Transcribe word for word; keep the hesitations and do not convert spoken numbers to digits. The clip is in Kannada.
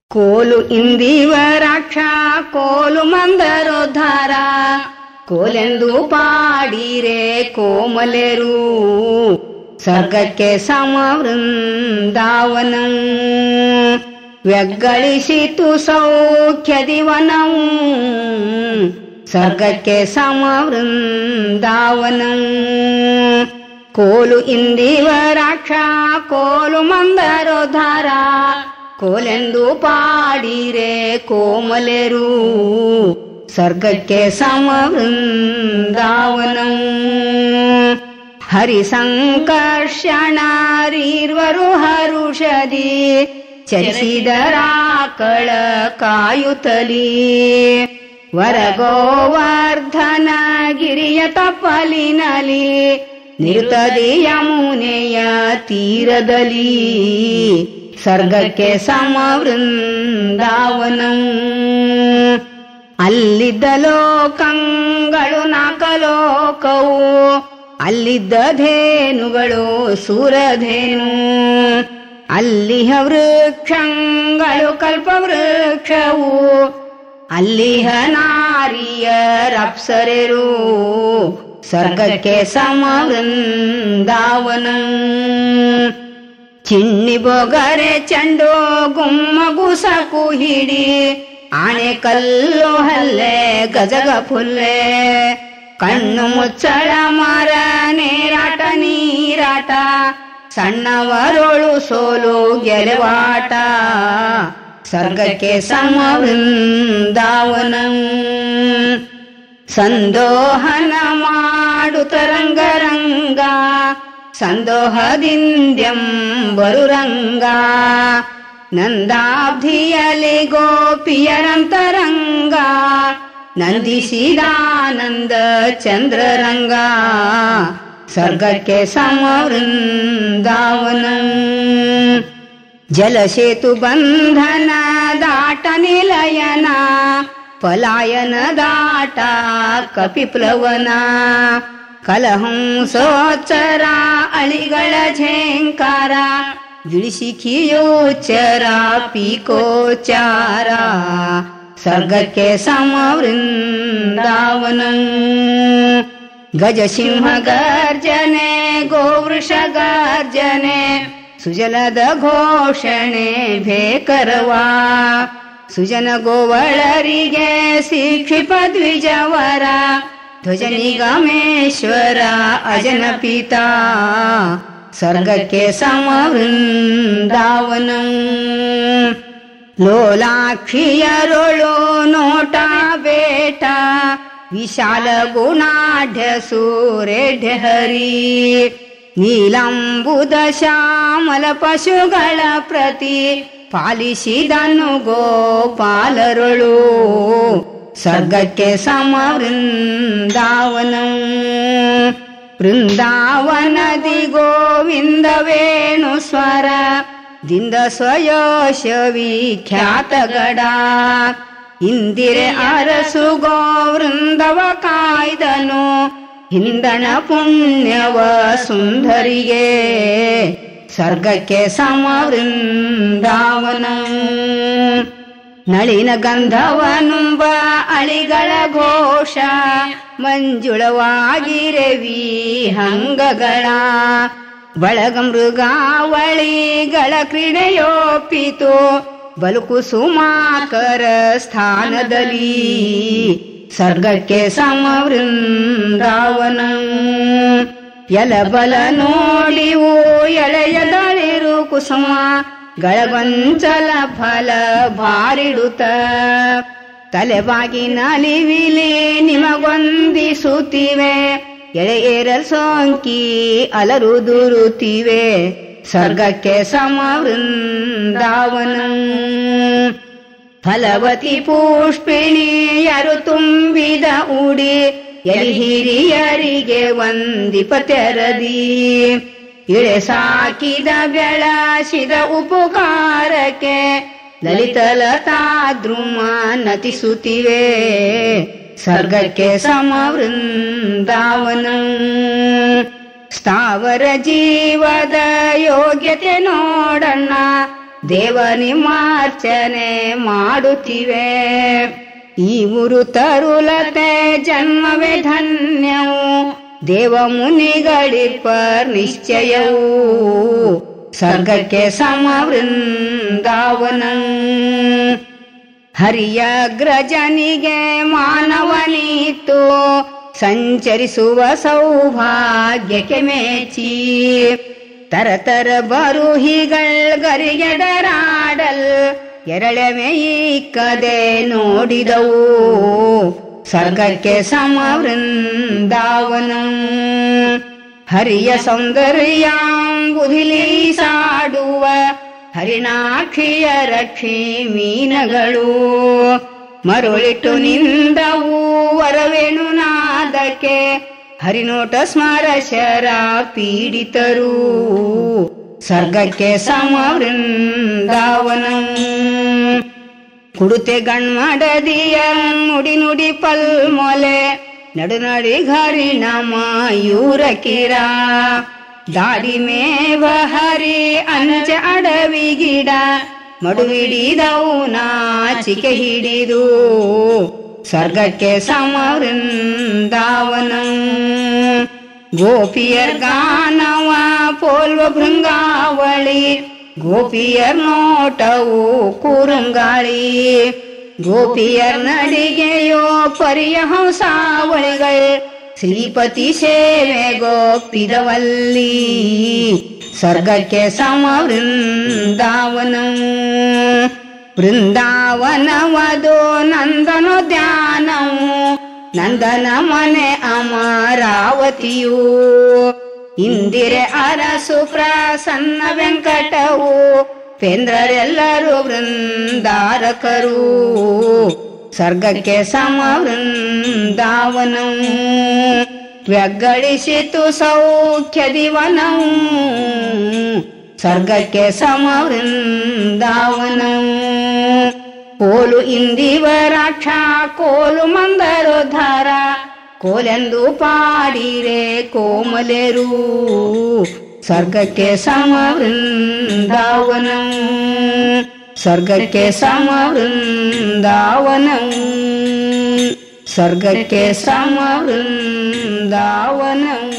ಕೋಲು ಇಂದಿವರಾಕ್ಷ ಕೋಲು ಮಂದರೋದ್ಧಾರ ಕೋಲೆಂದು ಪಾಡಿರೆ ಕೋಮಲೆರು ಸರ್ಗಕ್ಕೆ ಸಮ ವೃಂದಾವನಂ ವ್ಯಗ್ಗಳಿಸಿತು ಸೌಖ್ಯದಿವನಂ ಸರ್ಗಕ್ಕೆ ಸಮ ವೃಂದಾವನಂ ಕೋಲು ಇಂದಿವರಾಕ್ಷ ಕೋಲು ಮಂದರೋದ್ಧಾರ ಕೋಲೆಂದು ಪಾಡಿರೆ ಕೋಮಲೆರು ಸರ್ಗಕ್ಕೆ ಸಮ ವೃಂದಾವನಂ ಹರಿಸಂಕರ್ಷಣರೀರ್ವರು ಹರುಷದಿ ಚರಿಸಿದರಾಕಳ ಕಾಯುತ್ತಲಿ ವರಗೋವರ್ಧನ ಗಿರಿಯ ತಪ್ಪಲಿನಲಿ ನಿರುತದಿ ಯಮುನೆಯ ತೀರದಲ್ಲಿ ಸರ್ಗಕ್ಕೆ ಸಮ ವೃಂದಾವನಂ ಅಲ್ಲಿದ್ದ ಲೋಕಂಗಳು ನಾಕಲೋಕವು ಅಲ್ಲಿದ್ದ ಧೇನುಗಳು ಸೂರಧೇನು ಅಲ್ಲಿಹ ವೃಕ್ಷಗಳು ಕಲ್ಪವೃಕ್ಷವು ಅಲ್ಲಿಹ ನಾರಿಯರಪ್ಸರೆರು ಸರ್ಗಕ್ಕೆ ಸಮ ವೃಂದಾವನಂ ಚಿಣ್ಣಿ ಬೊಗರೆ ಚಂಡೋ ಗುಮ್ಮಗುಸ ಕುಹಿಡಿ ಆನೆ ಕಲ್ಲು ಹಲ್ಲೆ ಗಜಗ ಫುಲ್ಲೆ ಕಣ್ಣು ಮುಚ್ಚಳ ಮರ ನೇರಾಟ ನೀರಾಟ ಸಣ್ಣವರೊಳು ಸೋಲು ಗೆಲುವಾಟ ಸರ್ಗಕ್ಕೆ ಸಮ ವೃಂದಾವನಂ ಸಂದೋಹನ ಮಾಡುತ್ತ ರಂಗರಂಗ ಸಂದೋಹದಿಂದ್ಯಂಬರು ರಂಗ ನಂದಾಬ್ಧಿಯಲಿ ಗೋಪಿಯರಂತರಂಗ ನಂದಿಸಿದಾನಂದ ಚಂದ್ರರಂಗ ಸರ್ಗಕ್ಕೆ ಸಮ ವೃಂದಾವನಂ ಜಲಸೇತು ಬಂಧನ ದಾಟ ನಿಲಯನ ಪಲಾಯನ ದಾಟ ಕಪಿಪ್ಲವನ ಕಲಹಂಸೋಚ್ಚರ ಅಳಿಗಳ ಝೇಂಕಾರ ಗಿಳಿಸಿಖಿಯೋಚ್ಚರ ಪೀಕೋಚಾರ ಸರ್ಗಕ್ಕೆ ಸಮ ವೃಂದಾವನಂ ಗಜಸಿಂಹ ಗರ್ಜನೆ ಗೋವೃಷ ಗರ್ಜನೆ ಸುಜಲದ ಘೋಷಣೆ ಭೇಕರವಾ ಸುಜನ ಗೋವಳರಿಗೆ ಶಿಕ್ಷಿಪ ದ್ವಿಜವರ ಧ್ವಜ ನಿಗಮೇಶ್ವರ ಅಜನ ಪಿತಾ ಸರ್ಗಕ್ಕೆ ಸಮ ವೃಂದಾವನಂ ಲೋಲಾಕ್ಷಿಯರೊಳು ನೋಟ ಬೇಟ ವಿಶಾಲ ಗುಣಾಢ್ಯ ಸೂರೆಢ್ಯ ಹರಿ ನೀಲಂಬುದ ಶ್ಯಾಮಲ ಪಶುಗಳ ಪ್ರತಿ ಪಾಲಿಸಿದನು ಗೋಪಾಲರೊಳು ಸರ್ಗಕ್ಕೆ ಸಮ ವೃಂದಾವನಂ ವೃಂದಾವನದಿ ಗೋವಿಂದ ವೇಣು ಸ್ವರ ದಿಂದ ಸ್ವಯೋಶ ವಿಖ್ಯಾತಗಡ ಇಂದಿರೆ ಅರಸು ಗೋವೃಂದವ ಕಾಯ್ದನು ಹಿಂದಣ ಪುಣ್ಯವ ಸುಂದರಿಗೆ ಸರ್ಗಕ್ಕೆ ಸಮ ವೃಂದಾವನಂ ನಳಿನ ಗಂಧವನುಂಬ ಅಳಿಗಳ ಘೋಷ ಮಂಜುಳವಾಗಿರವಿ ಹಂಗಗಳ ಬಳಗ ಮೃಗಾವಳಿಗಳ ಕ್ರೀಡೆಯೋಪಿತು ಬಲುಕು ಸುಮಾಕರ ಸ್ಥಾನದಲ್ಲಿ ಸರ್ಗಕ್ಕೆ ಸಮ ವೃಂದಾವನಂ ಎಲಬಲ ನೋಡಿವು ಎಳೆಯದಳಿರು ಕುಸುಮ ಗಳಗೊಂಚಲ ಫಲ ಭಾರಿಡುತ್ತ ತಲೆಬಾಗಿ ನಲಿವಿಲಿ ನಿಮಗೊಂದಿಸುತ್ತಿವೆ ಎಳೆಯರ ಸೋಂಕಿ ಅಲರುದುರುತ್ತಿವೆ ಸರ್ಗಕ್ಕೆ ಸಮ ವೃಂದಾವನಂ ಫಲವತಿ ಪುಷ್ಪಿಣಿಯರು ತುಂಬಿದ ಉಡಿ ಎಲಿ ಹಿರಿಯರಿಗೆ ವಂದಿಪ ತೆರದಿ ಇಳೆ ಸಾಕಿದ ಬೆಳಸಿದ ಉಪಕಾರಕ್ಕೆ ಲಲಿತ ಲತಾದ್ರುಮ ನತಿಸುತ್ತಿವೆ ಸರ್ಗಕ್ಕೆ ಸಮ ವೃಂದಾವನಂ ಸ್ಥಾವರ ಜೀವದ ಯೋಗ್ಯತೆ ನೋಡಣ್ಣ ದೇವನಿಮಾರ್ಚನೆ ಮಾಡುತ್ತಿವೆ. ಈ ಊರು ತರುಲತೆ ಜನ್ಮವೇ ಧನ್ಯವು, ದೇವ ಮುನಿಗಳಿರ್ಪರ್ ನಿಶ್ಚಯವು. ಸ್ವರ್ಗಕ್ಕೆ ಸಮ ವೃಂದಾವನ. ಹರಿಯಗ್ರಜನಿಗೆ ಮಾನವನಿತ್ತು, ಸಂಚರಿಸುವ ಸೌಭಾಗ್ಯಕ್ಕೆ ಮೆಚ್ಚಿ. ತರತರ ಬರುಹಿಗಳ್ ಗರಿಗೆಡರಾಡಲ್, ಎರಳೆಮೆಯಿಕ್ಕದೆ ನೋಡಿದವು. ಸ್ವರ್ಗಕ್ಕೆ ಸಮ ವೃಂದಾವನ. ಹರಿಯ ಸೌಂದರ್ಯಾಂಬುಧಿಲಿ ಸಾಡುವ, ಹರಿಣಾಕ್ಷಿಯ ರಕ್ಷಿ ಮೀನಗಳು. ಮರುಳಿಟ್ಟು ನಿಂದವು ವರವೇಣು ನಾದಕ್ಕೆ, ಹರಿನೋಟ ಸ್ಮರಶರ ಪೀಡಿತರು. ಸ್ವರ್ಗಕ್ಕೆ ಸಮ ವೃಂದಾವನ. ಕುಡುತೆ ಗಣ್ಮಡದಿಯ ನುಡಿ ನುಡಿ ಪಲ್ಮೊಲೆ, ನಡು ನಡಿ ಹರಿಣ ಮಯೂರ ಕಿರ. ದಾಡಿ ಮೇವ ಹರಿ ಅಂಚ ಅಡವಿ ಗಿಡ, ಮಡುವಿಡಿದವು ನಾಚಿಕೆ ಹಿಡಿದು. ಸ್ವರ್ಗಕ್ಕೆ ಸಮ ವೃಂದಾವನ. ಗೋಪಿಯರ್ ಗಾನವ ಪೋಲ್ವ ಭೃಂಗಾವಳಿ, ಗೋಪಿಯರ್ ನೋಟವು ಕುರುಂಗಾಳಿ. ಗೋಪಿಯರ್ ನಡಿಗೆಯೋ ಪರಿಯ ಹಂಸಾವಳಿಗಳ್, ಶ್ರೀಪತಿ ಸೇವೆ ಗೋಪಿದವಲ್ಲಿ. ಸ್ವರ್ಗಕ್ಕೆ ಸಮ ವೃಂದಾವನ. ವೃಂದಾವನವದು ನಂದನೋದ್ಯಾನವು, ನಂದನ ಮನೆ ಅಮರಾವತಿಯು. ಇಂದಿರೆ ಅರಸು ಪ್ರಸನ್ನ ವೆಂಕಟವು, ಪೇಂದ್ರರೆಲ್ಲರೂ ವೃಂದಾರಕರು. ಸ್ವರ್ಗಕ್ಕೆ ಸಮ ವೃಂದಾವನ. ವ್ಯಗಳಿಸಿತು ಸೌಖ್ಯ ದಿವನವು, ಸ್ವರ್ಗಕ್ಕೆ ಸಮ ವೃಂದಾವನ. ಕೋಲು ಇಂದಿವರಾಕ್ಷ ಕೋಲು ಮಂದರೋದ್ಧಾರ, ಕೋಲೆಂದು ಪಾಡಿರೆ ಕೋಮಲೆರು. ಸ್ವರ್ಗಕ್ಕೆ ಸಮ ವೃಂದಾವನ. ಸ್ವರ್ಗಕ್ಕೆ ಸಮ ವೃಂದಾವನ. ಸ್ವರ್ಗಕ್ಕೆ ಸಮ ವೃಂದಾವನ.